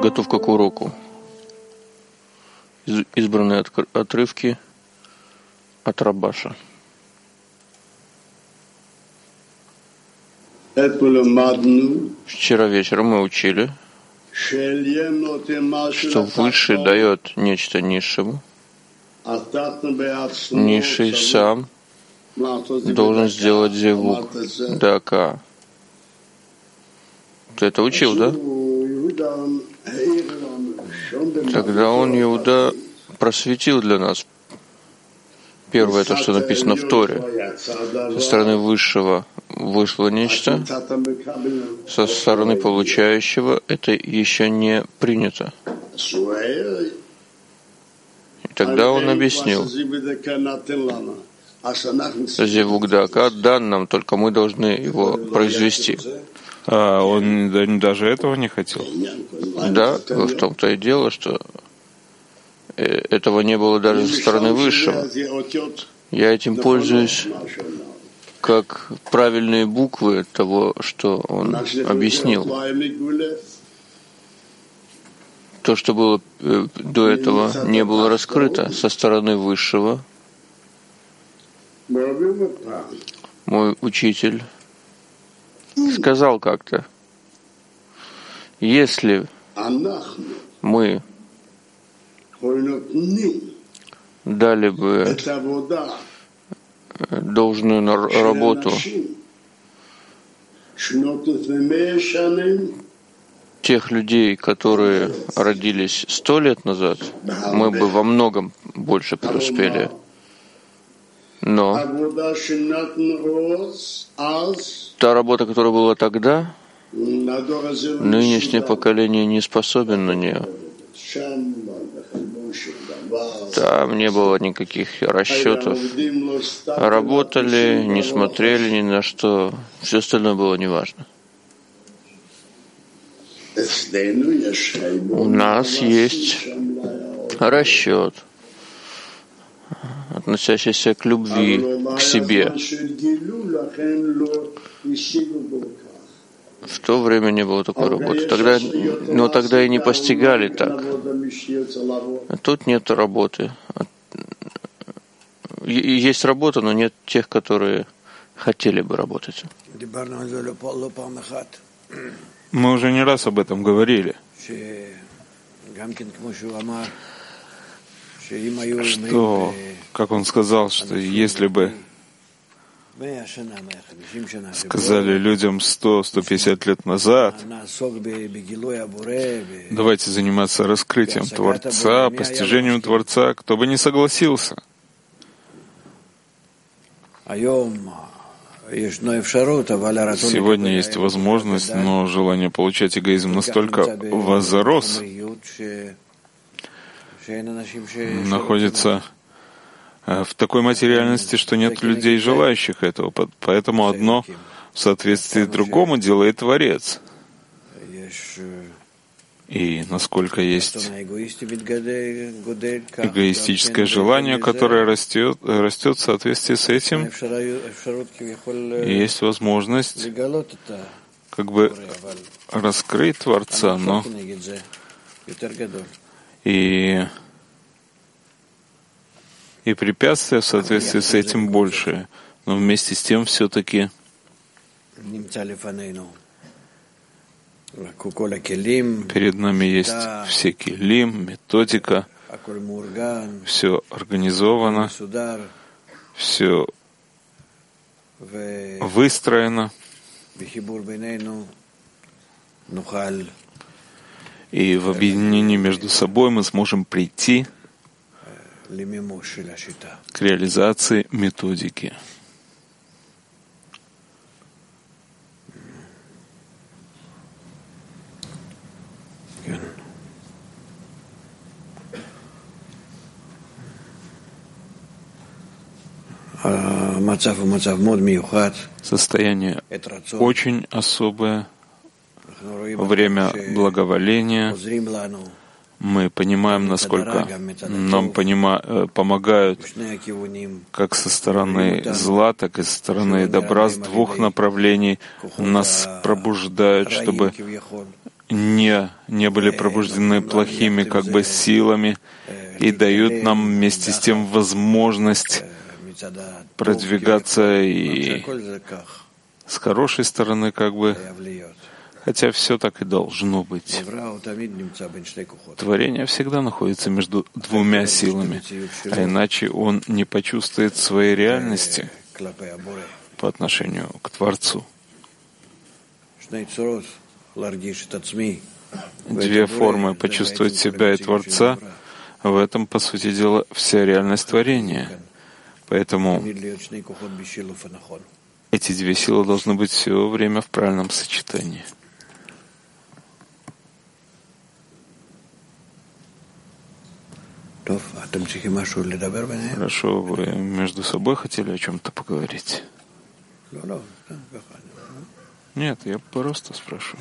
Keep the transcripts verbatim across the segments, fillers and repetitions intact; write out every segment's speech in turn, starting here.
Подготовка к уроку. Избранные отрывки от Рабаша. Вчера вечером мы учили, что Высший дает нечто Низшему. Низший сам должен сделать зевук дака. Ты это учил, да? Тогда он, Иуда, просветил для нас. Первое, то, что написано в Торе. Со стороны Высшего вышло нечто, со стороны получающего это еще не принято. И тогда он объяснил, зевук дака дан нам, только мы должны его произвести. А он даже этого не хотел? Да, в том-то и дело, что этого не было даже со стороны Высшего. Я этим пользуюсь как правильные буквы того, что он объяснил. То, что было до этого, не было раскрыто со стороны Высшего. Мой учитель сказал как-то, если мы дали бы должную работу тех людей, которые родились сто лет назад, мы бы во многом больше преуспели. Но та работа, которая была тогда, нынешнее поколение не способен на нее. Там не было никаких расчетов. Работали, не смотрели ни на что. Все остальное было неважно. У нас есть расчет, относящийся к любви, к себе. В то время не было такой работы. Тогда, но тогда и не постигали так. А тут нет работы. Есть работа, но нет тех, которые хотели бы работать. Мы уже не раз об этом говорили, что, как он сказал, что если бы сказали людям сто — сто пятьдесят лет назад, давайте заниматься раскрытием Творца, постижением Творца, кто бы не согласился. Сегодня есть возможность, но желание получать эгоизм настолько возрос, находится в такой материальности, что нет людей, желающих этого. Поэтому одно в соответствии другому делает Творец. И насколько есть эгоистическое желание, которое растет, растет в соответствии с этим, есть возможность как бы раскрыть Творца, но и И препятствия в соответствии с этим больше. Но вместе с тем все-таки перед нами есть все келим, методика, все организовано, все выстроено. И в объединении между собой мы сможем прийти к реализации методики. Состояние очень особое, время благоволения. Мы понимаем, насколько нам понима, помогают как со стороны зла, так и со стороны добра, с двух направлений нас пробуждают, чтобы не, не были пробуждены плохими как бы силами и дают нам вместе с тем возможность продвигаться и с хорошей стороны как бы, хотя все так и должно быть. Творение всегда находится между двумя силами, а иначе он не почувствует своей реальности по отношению к Творцу. Две формы почувствовать себя и Творца — в этом, по сути дела, вся реальность творения. Поэтому эти две силы должны быть все время в правильном сочетании. Хорошо, вы между собой хотели о чем-то поговорить? Нет, я просто спрашиваю.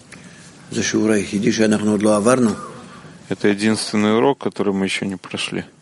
Это единственный урок, который мы еще не прошли.